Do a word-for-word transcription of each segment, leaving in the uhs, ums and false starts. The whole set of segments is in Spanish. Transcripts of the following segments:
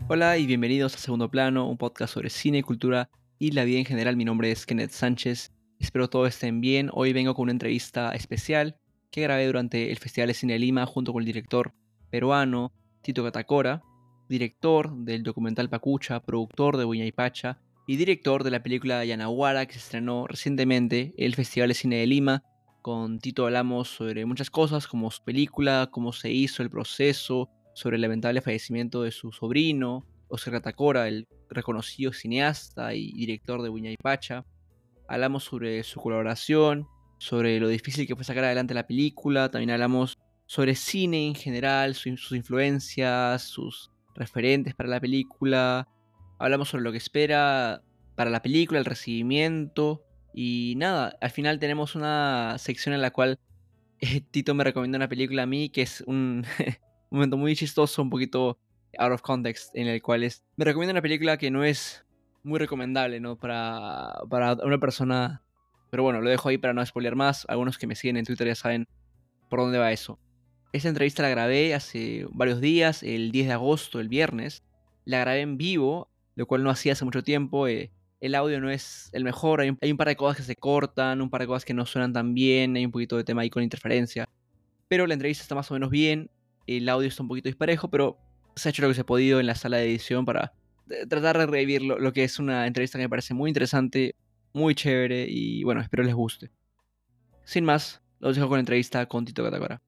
Hola y bienvenidos a Segundo Plano, un podcast sobre cine, cultura y la vida en general. Mi nombre es Kenneth Sánchez. Espero todos estén bien. Hoy vengo con una entrevista especial que grabé durante el Festival de Cine de Lima junto con el director peruano Tito Catacora, director del documental Pacucha, productor de Buña y Pacha y director de la película Yanaguara que se estrenó recientemente en el Festival de Cine de Lima. Con Tito hablamos sobre muchas cosas como su película, cómo se hizo el proceso, sobre el lamentable fallecimiento de su sobrino, Oscar Catacora, el reconocido cineasta y director de Buña y Pacha. Hablamos sobre su colaboración, sobre lo difícil que fue sacar adelante la película. También hablamos sobre cine en general, su- sus influencias, sus referentes para la película. Hablamos sobre lo que espera para la película, el recibimiento. Y nada, al final tenemos una sección en la cual eh, Tito me recomienda una película a mí que es un, un momento muy chistoso, un poquito out of context, en el cual es, me recomienda una película que no es muy recomendable, ¿no? Para, para una persona, pero bueno, lo dejo ahí para no spoilear más. Algunos que me siguen en Twitter ya saben por dónde va eso. Esta entrevista la grabé hace varios días, el diez de agosto, el viernes. La grabé en vivo, lo cual no hacía hace mucho tiempo. eh, el audio no es el mejor, hay un, hay un par de cosas que se cortan, un par de cosas que no suenan tan bien, hay un poquito de tema ahí con interferencia. Pero la entrevista está más o menos bien, el audio está un poquito disparejo, pero se ha hecho lo que se ha podido en la sala de edición para eh, tratar de revivir lo, lo que es una entrevista que me parece muy interesante, muy chévere y bueno, espero les guste. Sin más, los dejo con la entrevista con Tito Catacora.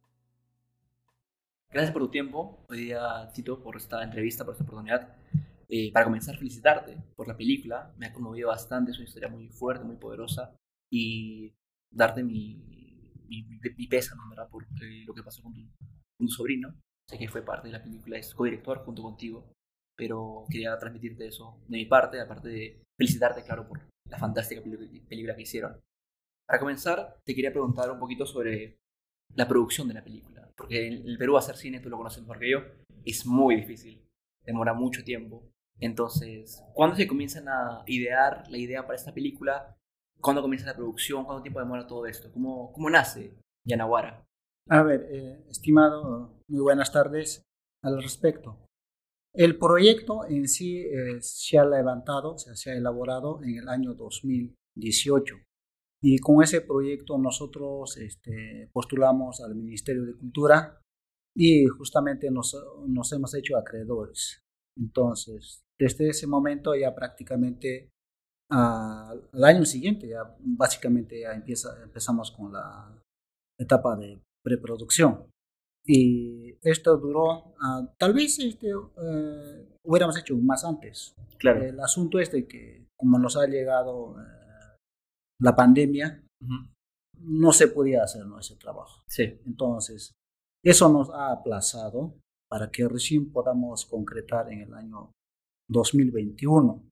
Gracias por tu tiempo hoy día, Tito, por esta entrevista, por esta oportunidad. Eh, para comenzar, felicitarte por la película. Me ha conmovido bastante, es una historia muy fuerte, muy poderosa. Y darte mi, mi, mi pésame, ¿verdad? Por eh, lo que pasó con tu, con tu sobrino. Sé que fue parte de la película, es co-director junto contigo. Pero quería transmitirte eso de mi parte, aparte de felicitarte, claro, por la fantástica peli- película que hicieron. Para comenzar, te quería preguntar un poquito sobre la producción de la película. Porque en el Perú hacer cine, tú lo conoces mejor que yo, es muy difícil. Demora mucho tiempo. Entonces, ¿cuándo se comienzan a idear la idea para esta película? ¿Cuándo comienza la producción? ¿Cuánto tiempo demora todo esto? ¿Cómo, cómo nace Yanaguara? A ver, eh, estimado, muy buenas tardes al respecto. El proyecto en sí eh, se ha levantado, o sea, se ha elaborado en el año dos mil dieciocho y con ese proyecto nosotros este, postulamos al Ministerio de Cultura y justamente nos, nos hemos hecho acreedores. Entonces, desde ese momento ya prácticamente ah, al año siguiente, ya básicamente ya empieza, empezamos con la etapa de preproducción. Y esto duró, uh, tal vez este, uh, hubiéramos hecho más antes. Claro. El asunto es de que como nos ha llegado uh, la pandemia, Ujú. no se podía hacer, ¿no?, ese trabajo. Sí. Entonces, eso nos ha aplazado para que recién podamos concretar en el año dos mil veintiuno.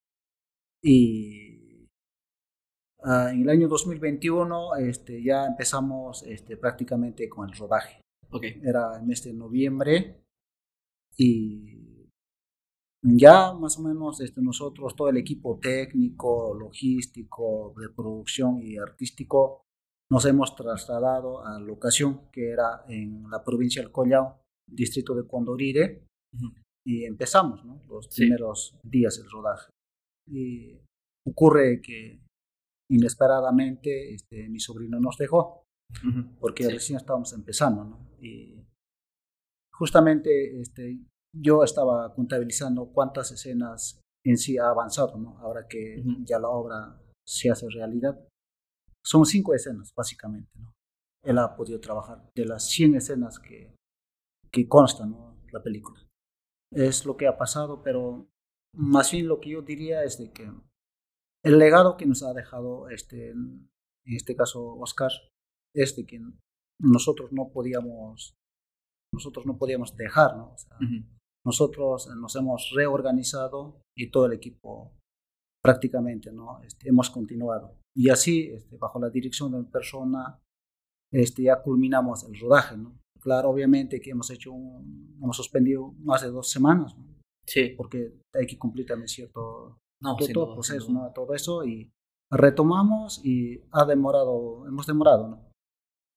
Y uh, en el año dos mil veintiuno este, ya empezamos este, prácticamente con el rodaje. Ok. Era en este noviembre y ya más o menos este, nosotros, todo el equipo técnico, logístico, de producción y artístico, nos hemos trasladado a la locación que era en la provincia del Collao, distrito de Condorire, Ujú. y empezamos, ¿no?, los Sí. primeros días del rodaje. Y ocurre que inesperadamente este, mi sobrino nos dejó, Ujú. porque Sí. recién estábamos empezando, ¿no? Y justamente este, yo estaba contabilizando cuántas escenas en sí ha avanzado, ¿no?, ahora que Ujú. ya la obra se hace realidad. Son cinco escenas, básicamente, ¿no? Él ha podido trabajar de las cien escenas que, que constan, ¿no?, la película. Es lo que ha pasado, pero más bien lo que yo diría es de que el legado que nos ha dejado, este, en este caso, Oscar, es de que nosotros no podíamos nosotros no podíamos dejar, ¿no? O sea, Ujú. nosotros nos hemos reorganizado y todo el equipo prácticamente, ¿no?, este, hemos continuado. Y así, este, bajo la dirección de una persona, este, ya culminamos el rodaje, ¿no? Claro, obviamente que hemos hecho un, hemos suspendido más de dos semanas, ¿no?, Sí. porque hay que cumplir también cierto, No, todo, sin todo el duda, sin proceso, duda. ¿no?, todo eso, y retomamos y ha demorado, hemos demorado, ¿no?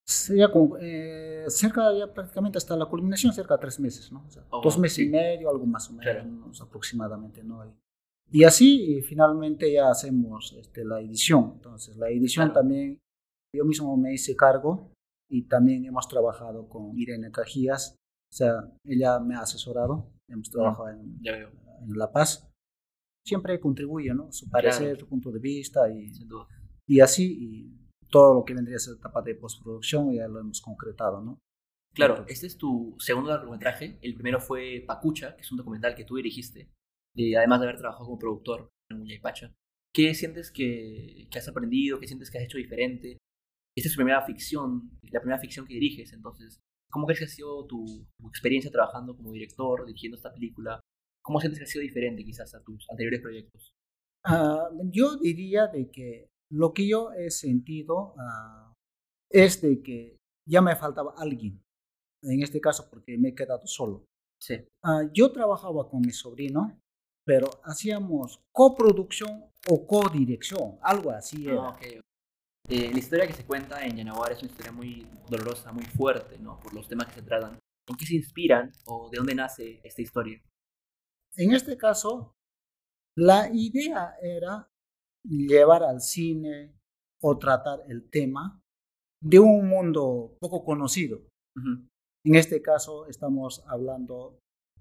sería como eh, cerca, ya prácticamente hasta la culminación, cerca de tres meses, ¿no? O sea, Oh, dos wow, meses y sí, medio, algo más o claro, menos aproximadamente, ¿no? Y, y así y finalmente ya hacemos este, la edición. Entonces, la edición claro, también, yo mismo me hice cargo y también hemos trabajado con Irene Cajías, o sea, ella me ha asesorado, hemos mm, trabajado en, ya veo, en La Paz. Siempre contribuye, ¿no? Su claro, parecer, su punto de vista y, sin duda. y así, y todo lo que vendría a ser etapa de postproducción ya lo hemos concretado, ¿no? Claro, Entonces, este es tu segundo largometraje. El primero fue Pacucha, que es un documental que tú dirigiste, y además de haber trabajado como productor en Muñay Pacha. ¿Qué sientes que, que has aprendido? ¿Qué sientes que has hecho diferente? Esta es tu primera ficción, la primera ficción que diriges, entonces, ¿cómo crees que ha sido tu, tu experiencia trabajando como director, dirigiendo esta película? ¿Cómo sientes que ha sido diferente quizás a tus anteriores proyectos? ah, yo diría de que lo que yo he sentido ah, es de que ya me faltaba alguien, en este caso porque me he quedado solo. Sí. Ah, yo trabajaba con mi sobrino, pero hacíamos coproducción o codirección, algo así Ah, era. ok. Eh, la historia que se cuenta en Yanaguara es una historia muy dolorosa, muy fuerte, ¿no? Por los temas que se tratan. ¿En qué se inspiran o de dónde nace esta historia? En este caso, la idea era llevar al cine o tratar el tema de un mundo poco conocido. Ujú. En este caso estamos hablando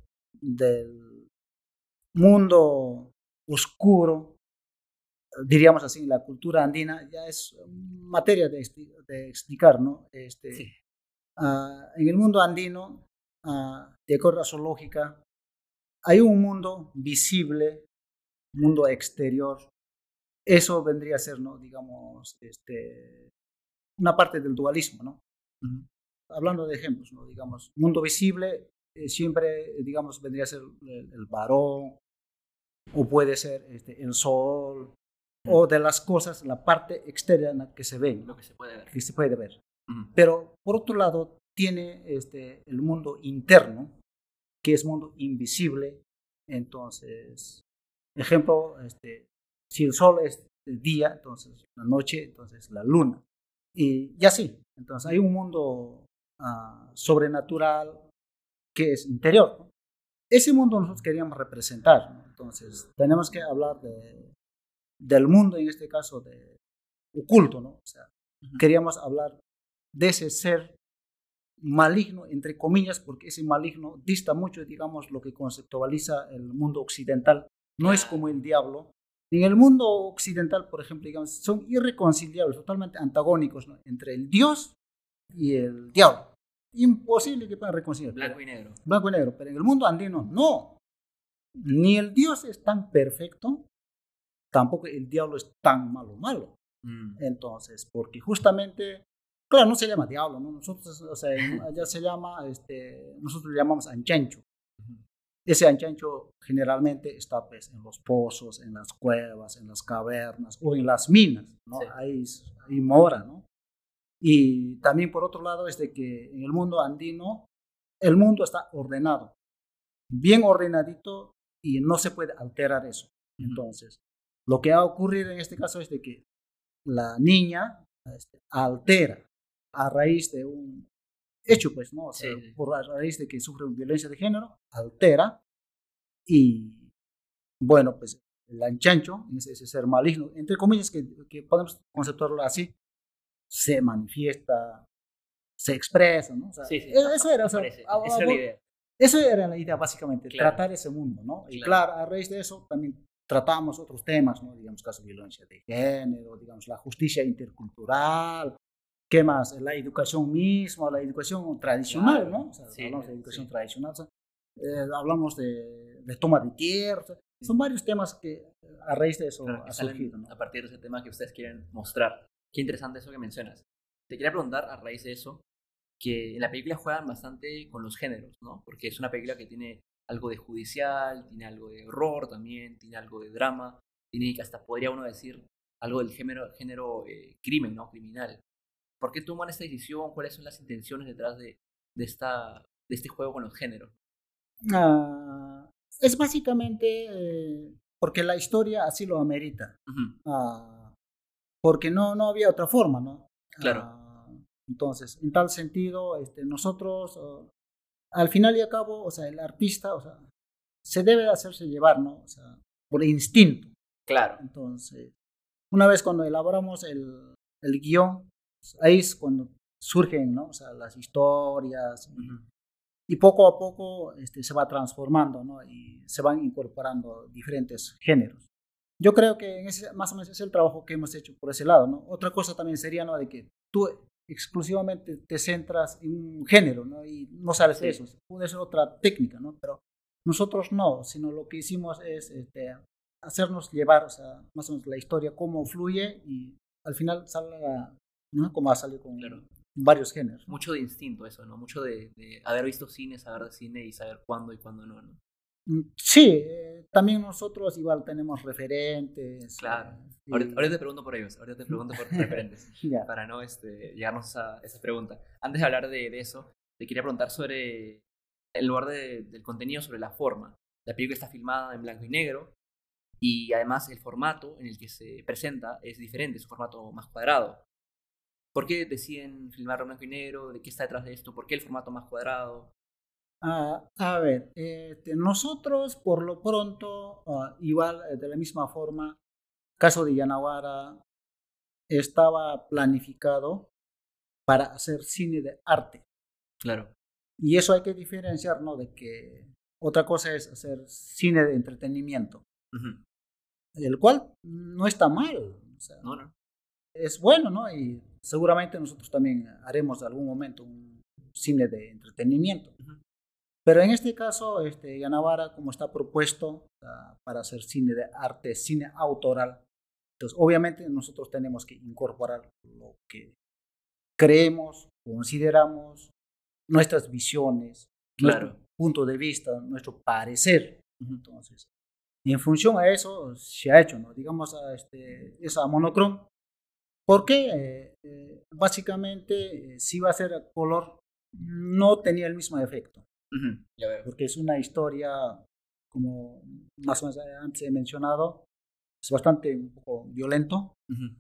del mundo oscuro, diríamos así, la cultura andina, ya es materia de, de explicar, ¿no? Sí, Este, uh, en el mundo andino, uh, de acuerdo a su lógica, hay un mundo visible, mundo exterior. Eso vendría a ser, ¿no? Digamos, este, una parte del dualismo, ¿no? ujú. Hablando de ejemplos, ¿no? Digamos, mundo visible eh, siempre, digamos, vendría a ser el, el varón, o puede ser este, el sol, Mm, o de las cosas, la parte externa que se ve, lo ¿no? que se puede ver. Que se puede ver. Ujú. Pero por otro lado, tiene este, el mundo interno, que es mundo invisible. Entonces, ejemplo, este, si el sol es el día, entonces la noche, entonces la luna. Y, y así. Entonces hay un mundo uh, sobrenatural que es interior, ¿no? Ese mundo nosotros queríamos representar, ¿no? Entonces tenemos que hablar de, del mundo, en este caso, de oculto, ¿no? O sea, Ujú. queríamos hablar de ese ser maligno, entre comillas, porque ese maligno dista mucho, digamos, lo que conceptualiza el mundo occidental. No es como Claro. el diablo. En el mundo occidental, por ejemplo, digamos, son irreconciliables, totalmente antagónicos, ¿no? Entre el Dios y el diablo. Imposible que puedan reconciliar. Blanco Pero, y negro. blanco y negro. Pero en el mundo andino, no. Ni el Dios es tan perfecto, tampoco el diablo es tan malo, malo. Mm. Entonces, porque justamente, claro, no se llama diablo, ¿no? Nosotros, o sea, allá se llama, este, nosotros le llamamos anchancho. Ujú. Ese anchancho generalmente está pues en los pozos, en las cuevas, en las cavernas o en las minas, ¿no? Sí. Ahí, ahí mora, ¿no? Y también por otro lado es de que en el mundo andino el mundo está ordenado, bien ordenadito y no se puede alterar eso. Ujú. Entonces, lo que ha ocurrido en este caso es de que la niña este, altera a raíz de un hecho, pues, ¿no? O sea, Sí, sí. por a raíz de que sufre violencia de género, altera y, bueno, pues, el anchancho, ese, ese ser maligno, entre comillas, que, que podemos conceptuarlo así, se manifiesta, se expresa, ¿no? O sea, Sí, sí, e- no, eso era, o me sea, parece. a, Esa a, era la idea. eso era la idea básicamente, Claro, tratar ese mundo, ¿no? Y claro. claro, a raíz de eso también tratamos otros temas, ¿no? Digamos, caso de violencia de género, digamos, la justicia intercultural, ¿qué más? La educación misma, la educación tradicional, Claro. ¿no? O sea, Sí, hablamos de educación sí. tradicional, o sea, eh, hablamos de, de, toma de tierra, o sea, son varios temas que a raíz de eso Claro, ha que surgido, salen ¿no? a partir de ese tema que ustedes quieren mostrar. Qué interesante eso que mencionas. Te quería preguntar a raíz de eso, que en la película juegan bastante con los géneros, ¿no? Porque es una película que tiene algo de judicial, tiene algo de horror también, tiene algo de drama, tiene hasta podría uno decir algo del género, género eh, crimen, ¿no? Criminal. ¿Por qué toman esta decisión? ¿Cuáles son las intenciones detrás de, de, esta, de este juego con los géneros? Ah, es básicamente eh, porque la historia así lo amerita. Ujú. Ah, porque no, no había otra forma, ¿no? Claro. Ah, Entonces, en tal sentido, este, nosotros, uh, al final y al cabo, o sea, el artista, o sea, se debe hacerse llevar, ¿no? O sea, por instinto. Claro. Entonces, una vez cuando elaboramos el, el guión, pues, ahí es cuando surgen, ¿no? O sea, las historias, Uh-huh. y poco a poco este, se va transformando, ¿no? Y se van incorporando diferentes géneros. Yo creo que en ese, más o menos es el trabajo que hemos hecho por ese lado, ¿no? Otra cosa también sería, ¿no? De que tú exclusivamente te centras en un género, ¿no? Y no sales de eso. Puede ser otra técnica, ¿no? Pero nosotros no, sino lo que hicimos es este, hacernos llevar, o sea, más o menos la historia, cómo fluye y al final salga, ¿no? Como ha salido con Claro. varios géneros, ¿no? Mucho de instinto eso, ¿no? Mucho de, de haber visto cine, saber de cine y saber cuándo y cuándo no, ¿no? Sí, eh, también nosotros igual tenemos referentes. Claro. Eh, Ahorita, y... ahorita te pregunto por ellos, ahorita te pregunto por referentes, yeah. para no este, llegarnos a esa pregunta. Antes de hablar de, de eso, te quería preguntar sobre, en lugar de, del contenido, sobre la forma. La película está filmada en blanco y negro y además el formato en el que se presenta es diferente, es un formato más cuadrado. ¿Por qué deciden filmar en blanco y negro? ¿De qué está detrás de esto? ¿Por qué el formato más cuadrado? Ah, a ver, eh, nosotros por lo pronto, uh, igual eh, de la misma forma, caso de Yanaguara, estaba planificado para hacer cine de arte. Claro. Y eso hay que diferenciar, ¿no? De que otra cosa es hacer cine de entretenimiento, Uh-huh. el cual no está mal, o sea, No, no. es bueno, ¿no? Y seguramente nosotros también haremos en algún momento un cine de entretenimiento. Uh-huh. Pero en este caso, este, Yanavara, como está propuesto uh, para hacer cine de arte, cine autoral, entonces obviamente nosotros tenemos que incorporar lo que creemos, consideramos, nuestras visiones, Claro. nuestro punto de vista, nuestro parecer. Uh-huh. Entonces, y en función a eso se ha hecho, ¿no? Digamos, a este, esa monocrom. ¿Por qué? Eh, eh, básicamente, eh, si va a ser a color, no tenía el mismo efecto. Uh-huh. Ya veo. Porque es una historia, como más o menos antes he mencionado, es bastante un poco violento. Uh-huh.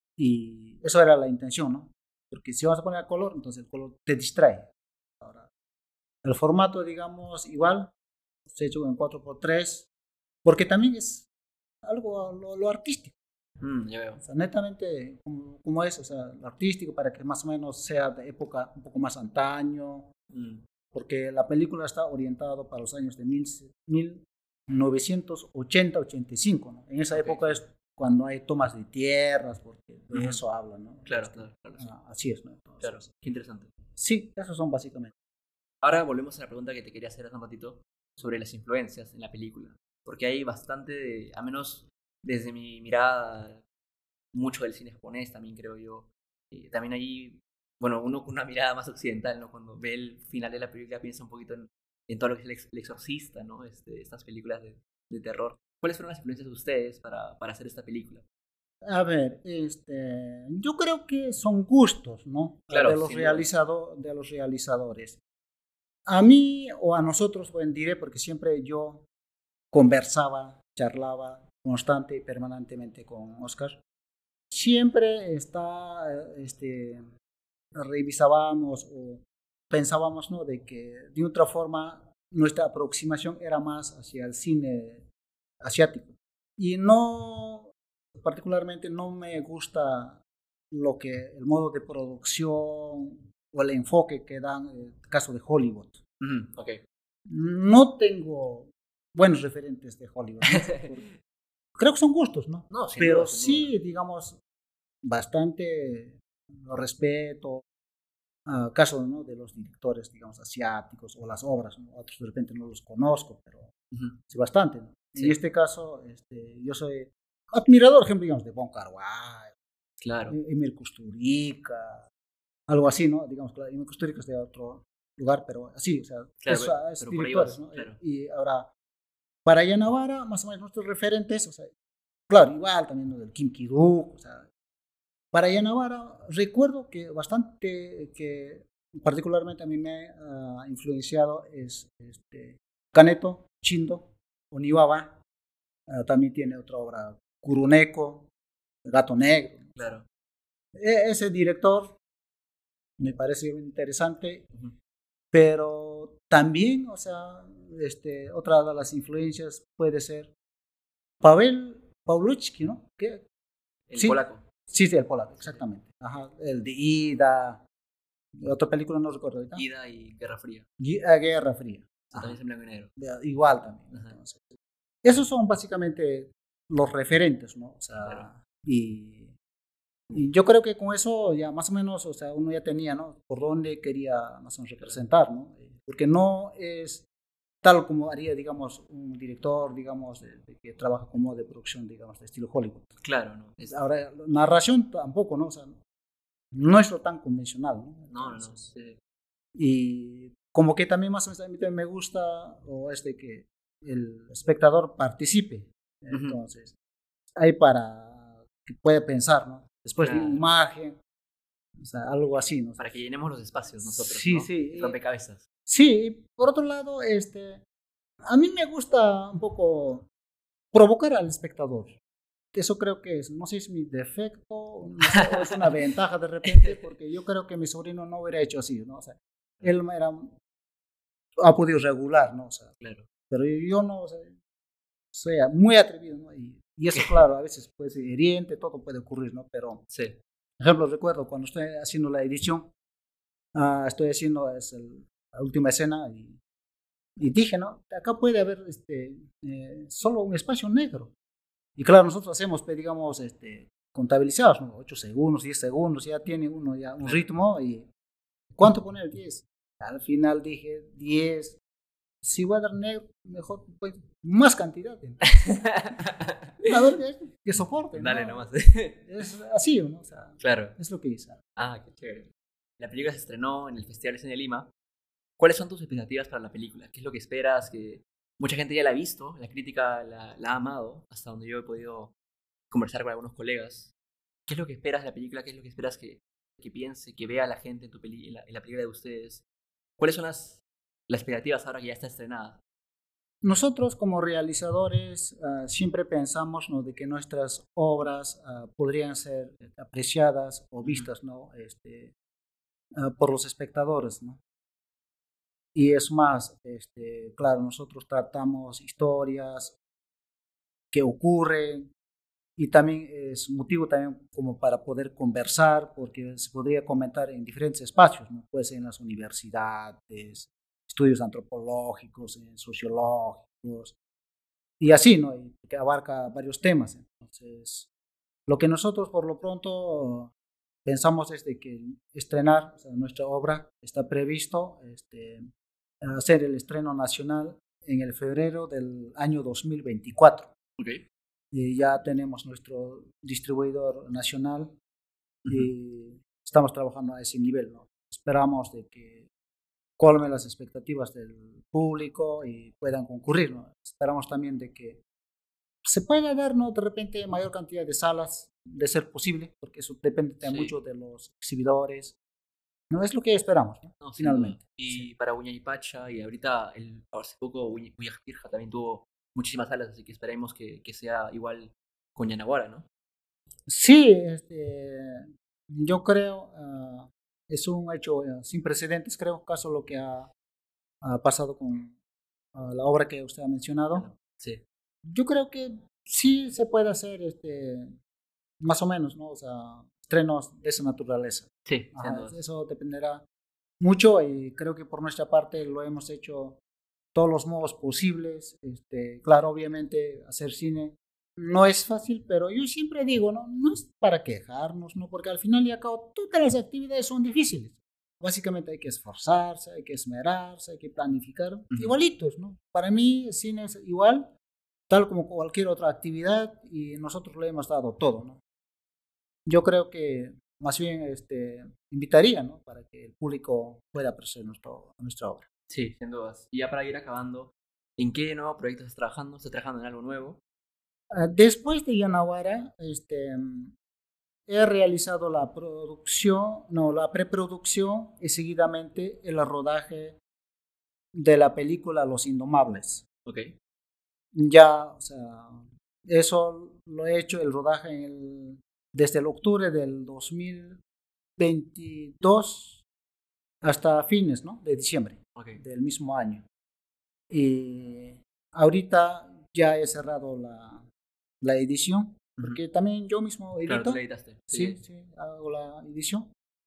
Y eso era la intención, ¿no? Porque si vas a poner a color, entonces el color te distrae. Ahora, el formato, digamos, igual, se ha hecho en cuatro por tres, porque también es algo lo, lo artístico. Mm, ya veo. O sea, netamente, como, como es, o sea, lo artístico, para que más o menos sea de época un poco más antaño. Mm. Porque la película está orientada para los años de mil novecientos ochenta ochenta y cinco, ¿no? En esa okay. época es cuando hay tomas de tierras, porque de uh-huh. eso hablan, ¿no? Claro, este, claro, claro. Sí. Ah, así es, ¿no? Entonces, claro, qué interesante. Sí, esos son básicamente. Ahora volvemos a la pregunta que te quería hacer hace un ratito sobre las influencias en la película, porque hay bastante, de, a menos desde mi mirada, mucho del cine japonés también creo yo, eh, también hay... Bueno, uno con una mirada más occidental, ¿no? Cuando ve el final de la película piensa un poquito en, en todo lo que es el, ex, el exorcista, ¿no? Este, estas películas de, de terror. ¿Cuáles fueron las influencias de ustedes para, para hacer esta película? A ver, este, yo creo que son gustos, ¿no? Claro, de, los realizado, de los realizadores. A mí o a nosotros, bueno, diré, porque siempre yo conversaba, charlaba constante y permanentemente con Oscar. Siempre está, este... revisábamos o pensábamos, ¿no? De que de otra forma nuestra aproximación era más hacia el cine asiático. Y no, particularmente no me gusta lo que, el modo de producción o el enfoque que dan en el caso de Hollywood. Mm, okay. No tengo buenos referentes de Hollywood, ¿no? Creo que son gustos, ¿no? No, pero duda, sí, digamos, bastante lo respeto. Uh, caso, ¿no? de los directores, digamos, asiáticos o las obras, ¿no? Otros de repente no los conozco, pero uh-huh. sí bastante, ¿no? Sí. En este caso, este, yo soy admirador, ejemplo, digamos, de Wong Kar-wai, claro. Emil Kusturica, algo así, ¿no? Digamos, claro, Emil Kusturica es de otro lugar, pero así, o sea, claro, es, pero, es pero directores, ¿no? Claro. Y ahora, para Yanavara, más o menos nuestros referentes, o sea, claro, igual también, ¿no? Del Kim Ki-duk, o sea, para Yanavara, recuerdo que bastante, que particularmente a mí me ha uh, influenciado es este, Kaneto, Shindo, Oniwawa, uh, también tiene otra obra, Kuruneko, El Gato Negro. Claro. E ese director, me parece interesante, Ujú. pero también, o sea, este, otra de las influencias puede ser Pavel Pawlutsky, ¿no? Que, El sí, polaco. sí, sí, el polaco, Sí. exactamente. Ajá, el de Ida, otra película no recuerdo ahorita. Ida y Guerra Fría. Gui- a Guerra Fría. O sea, también Ajá, es en blanco y negro. ya, igual también. Ajá, Entonces, esos son básicamente los referentes, ¿no? O claro. sea, y, y yo creo que con eso ya más o menos, o sea, uno ya tenía, ¿no? Por dónde quería más o menos representar, ¿no? Porque no es tal como haría, digamos, un director, digamos, de, de que trabaja como de producción, digamos, de estilo Hollywood. Claro, no. Es, Ahora, narración tampoco, ¿no? O sea, no es lo tan convencional, ¿no? no, no, no. Entonces, Sí. y como que también más o menos a mí también me gusta, o es de que el espectador participe. Ujú. Entonces, hay para que pueda pensar, ¿no? Después de una Claro. imagen, o sea, algo así, ¿no? Para que llenemos los espacios nosotros, Sí, ¿no? sí. El eh, rompecabezas. sí, y por otro lado, este, a mí me gusta un poco provocar al espectador. Eso creo que es, no sé si es mi defecto, no sé, o es una ventaja de repente, porque yo creo que mi sobrino no hubiera hecho así, ¿no? O sea, él era, ha podido regular, ¿no? O sea, Claro. pero yo no, o sea, soy muy atrevido, ¿no? Y, y eso, claro, a veces puede ser hiriente, todo puede ocurrir, ¿no? Pero, Sí. por ejemplo, recuerdo cuando estoy haciendo la edición, uh, estoy haciendo es el, la última escena y, y dije, ¿no? Acá puede haber este, eh, solo un espacio negro. Y claro, nosotros hacemos, pues, digamos, este, contabilizados, ¿no? ocho segundos, diez segundos, ya tiene uno ya un Claro. ritmo y ¿cuánto poner? diez. Al final dije diez. Si voy a dar negro, mejor pues, más cantidad. A ver, que, que soporte, Dale ¿no? nomás. Es así, ¿no? O sea, Claro. es lo que hice. Ah, qué chévere. La película se estrenó en el Festival de Cine de Lima. ¿Cuáles son tus expectativas para la película? ¿Qué es lo que esperas? Que mucha gente ya la ha visto, la crítica la, la ha amado, hasta donde yo he podido conversar con algunos colegas. ¿Qué es lo que esperas de la película? ¿Qué es lo que esperas que, que piense, que vea la gente en, tu peli en, la, en la película de ustedes? ¿Cuáles son las, las expectativas ahora que ya está estrenada? Nosotros como realizadores uh, siempre pensamos, ¿no? De que nuestras obras uh, podrían ser apreciadas o vistas, ¿no? Este, uh, por los espectadores, ¿no? Y es más, este, claro, nosotros tratamos historias que ocurren y también es motivo también como para poder conversar, porque se podría comentar en diferentes espacios, ¿no? Puede ser en las universidades, estudios antropológicos, eh, sociológicos, y así, ¿no? Y que abarca varios temas. Entonces, lo que nosotros por lo pronto pensamos es de que estrenar, o sea, nuestra obra está previsto este, hacer el estreno nacional en el febrero del año dos mil veinticuatro. Ok. Y ya tenemos nuestro distribuidor nacional Ujú. y estamos trabajando a ese nivel, ¿no? Esperamos de que colme las expectativas del público y puedan concurrir, ¿no? Esperamos también de que se pueda dar, ¿no? De repente mayor cantidad de salas, de ser posible, porque eso depende Sí. mucho de los exhibidores. No es lo que esperamos, ¿no? No, sin duda. Finalmente. Sí. Y para Uña y Pacha, y ahorita, el, hace poco, Uña Pirja también tuvo muchísimas salas, así que esperemos que, que sea igual con Yanaguara, ¿no? Sí, este, yo creo uh, es un hecho uh, sin precedentes, creo, caso lo que ha, ha pasado con uh, la obra que usted ha mencionado. Bueno, sí. Yo creo que sí se puede hacer, este, más o menos, ¿no? O sea, estrenos de esa naturaleza. Sí, sin Ajá, dudas. eso dependerá mucho y creo que por nuestra parte lo hemos hecho todos los modos posibles. Este, claro, obviamente hacer cine no es fácil, pero yo siempre digo, no, no es para quejarnos, ¿no? Porque al final y al cabo todas las actividades son difíciles. Básicamente hay que esforzarse, hay que esmerarse, hay que planificar, Ujú. igualitos, ¿no? Para mí el cine es igual, tal como cualquier otra actividad y nosotros le hemos dado todo, ¿no? Yo creo que más bien este, invitaría, ¿no? Para que el público pueda apreciar nuestro, nuestra obra. Sí, sin dudas. Y ya para ir acabando, ¿en qué nuevo proyecto estás trabajando? ¿Estás trabajando en algo nuevo? Uh, después de Yanaguara, este, he realizado la producción, no, la preproducción y seguidamente el rodaje de la película Los Indomables. Ok. Ya, o sea, eso lo he hecho, el rodaje en el, desde el octubre del dos mil veintidós hasta fines, ¿no? De diciembre Ok. del mismo año. Y ahorita ya he cerrado la, la edición, porque Ujú. también yo mismo Claro, tú edito. la editaste. Sí, Sí. sí, hago la edición.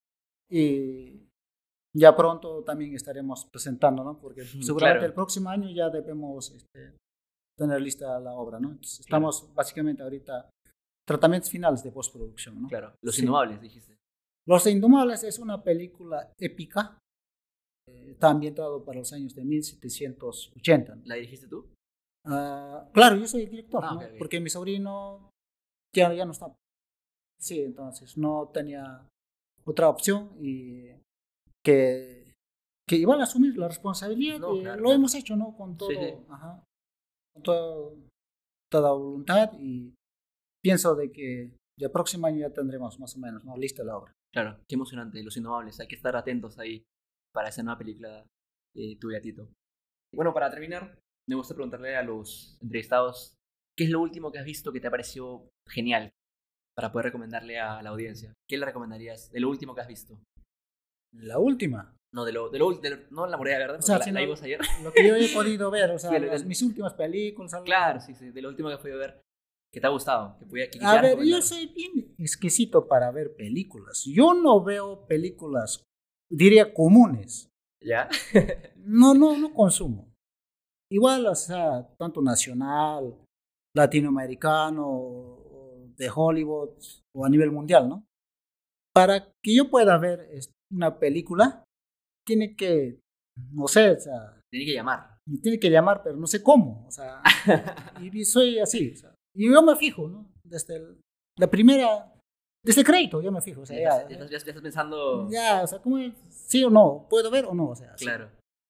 Y ya pronto también estaremos presentando, ¿no? Porque seguramente el Claro, próximo año ya debemos este, tener lista la obra, ¿no? Entonces, claro, estamos básicamente ahorita tratamientos finales de postproducción, ¿no? claro. Los Sí. Indomables, dijiste. Los Indomables es una película épica, eh, está ambientado para los años de mil setecientos ochenta, ¿no? ¿La dirigiste tú? Ah, claro, yo soy el director, Ah, ok, ¿no? ok. Porque mi sobrino ya, ya no está. Sí, entonces no tenía otra opción y que, que iban a asumir la responsabilidad. No, Eh, claro, lo claro. hemos hecho, ¿no? Con Sí, sí. todo, ajá, con todo, toda voluntad y pienso de que el próximo año ya tendremos más o menos, ¿no? Lista la obra. Claro, qué emocionante, Los Indomables. Hay que estar atentos ahí para esa nueva película eh, tuya, Tito. Y bueno, para terminar, me gusta preguntarle a los entrevistados, ¿qué es lo último que has visto que te ha parecido genial para poder recomendarle a la audiencia? ¿Qué le recomendarías de lo último que has visto? La última. No, de lo, de lo, de lo- no la Muralla Verde, O porque sea, la, la sino vimos ayer. lo que yo he podido ver, o sea, Pero las, del- mis últimas películas, claro, algo. sí, sí, de lo último que has podido ver, que te ha gustado, que, pudiera- que A quisieras ver, yo recomendar. soy bien exquisito para ver películas. Yo no veo películas, diría, comunes. ¿Ya? No, no, no consumo. Igual, o sea, tanto nacional, latinoamericano, o de Hollywood o a nivel mundial, ¿no? Para que yo pueda ver es- una película, tiene que, no sé, o sea, Tiene que llamar. me tiene que llamar, pero no sé cómo, o sea, y, y soy así, o sea, y yo me fijo, ¿no? Desde el- la primera, desde el crédito, yo me fijo, o sea, Ya estás, ya, ya estás, ya estás pensando, ya, o sea, ¿cómo es? Sí o no, puedo ver o no, o sea, sí. claro,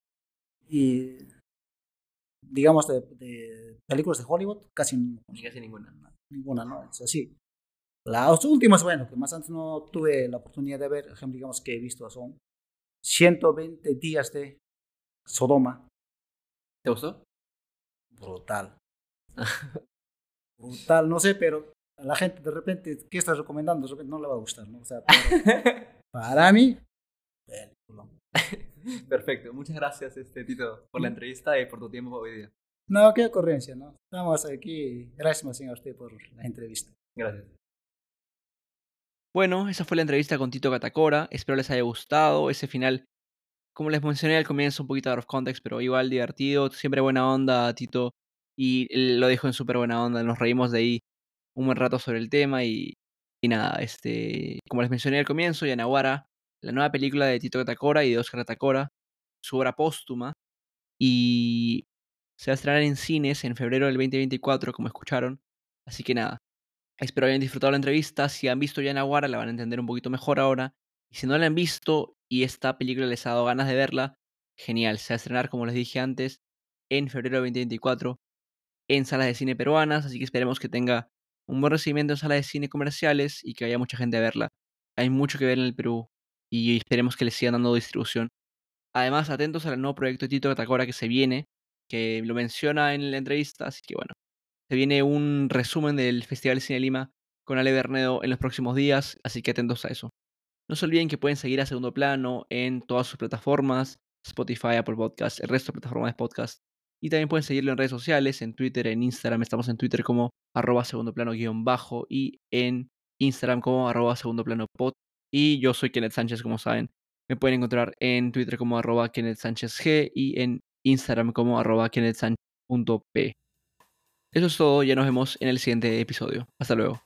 Y digamos, de, de películas de Hollywood, casi no ni consumo casi ninguna. ninguna, ¿no? Es así. Las últimas, bueno, que más antes no tuve la oportunidad de ver, ejemplo, digamos que he visto son ciento veinte días de Sodoma. ¿Te gustó? Brutal, brutal, no sé, pero a la gente de repente, ¿qué estás recomendando? De repente no le va a gustar, ¿no? O sea, pero para mí, película. Perfecto, muchas gracias, este, Tito, por la entrevista y por tu tiempo hoy día. No, qué ocurrencia, ¿no? Estamos aquí. Gracias, más bien a usted por la entrevista. Gracias. Bueno, esa fue la entrevista con Tito Catacora. Espero les haya gustado. Ese final, como les mencioné al comienzo, un poquito out of context, pero igual divertido. Siempre buena onda, Tito. Y él lo dijo en súper buena onda. Nos reímos de ahí un buen rato sobre el tema. Y, y nada, este, como les mencioné al comienzo, Yanaguara, la nueva película de Tito Catacora y de Oscar Catacora, su obra póstuma. Y se va a estrenar en cines en febrero del veinte veinticuatro, como escucharon. Así que nada. Espero hayan disfrutado la entrevista. Si han visto ya Naguara, la van a entender un poquito mejor ahora. Y si no la han visto y esta película les ha dado ganas de verla, genial. Se va a estrenar, como les dije antes, en febrero de veinte veinticuatro en salas de cine peruanas. Así que esperemos que tenga un buen recibimiento en salas de cine comerciales y que haya mucha gente a verla. Hay mucho que ver en el Perú y esperemos que les sigan dando distribución. Además, atentos al nuevo proyecto de Tito Catacora que se viene, que lo menciona en la entrevista. Así que bueno. Se viene un resumen del Festival de Cine de Lima con Ale Bernedo en los próximos días, así que atentos a eso. No se olviden que pueden seguir a Segundo Plano en todas sus plataformas, Spotify, Apple Podcasts, el resto de plataformas de podcast. Y también pueden seguirlo en redes sociales, en Twitter, en Instagram. Estamos en Twitter como arroba segundo plano guión bajo y en Instagram como arroba segundo plano pod. Y yo soy Kenneth Sánchez, como saben. Me pueden encontrar en Twitter como arroba Kenneth Sánchez G y en Instagram como arroba Kenneth Sánchez punto p. Eso es todo, ya nos vemos en el siguiente episodio. Hasta luego.